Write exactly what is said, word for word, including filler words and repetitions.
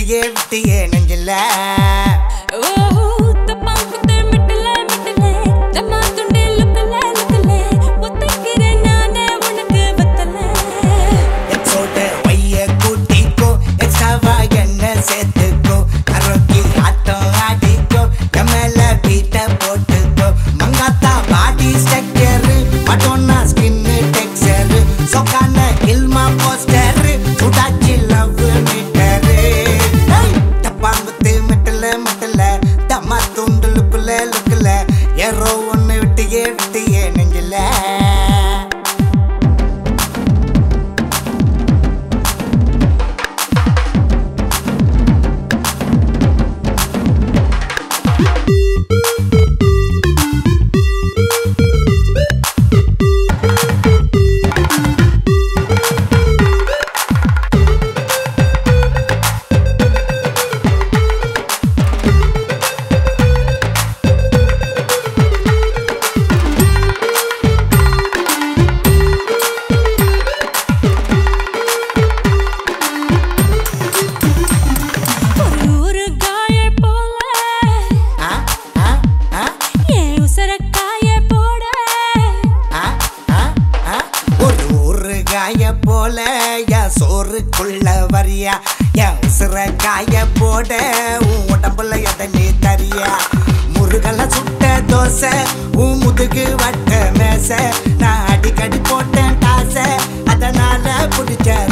விட்டியே விட்டியே நெஞ்சில சேர்த்துக்கோ கரோக்கி ஆட்டம் ஆடிக்கோ கமல பீட்ட போட்டுக்கோ Mankatha body structure Madonna skin texture சொக்கான இல்மா போஸ்டர் சுடாச்சி லவ் மீட்டர் டப்பாங்குத்து மெட்டல மெட்டல தம்மா துண்டு லுக்குல லுக்குல ஏரோ ஒன்னு விட்டியே விட்டியே நெஞ்சில போல என் சோறுக்குள்ள வரியா என் உசுர காய போட உன் உடம்புல எதை நீ தரியா முருகல சுட்ட தோசை உன் முதுகு வட்ட மேச நான் அடிக்கடி போட்டேன் காசை அதனால பிடிச்ச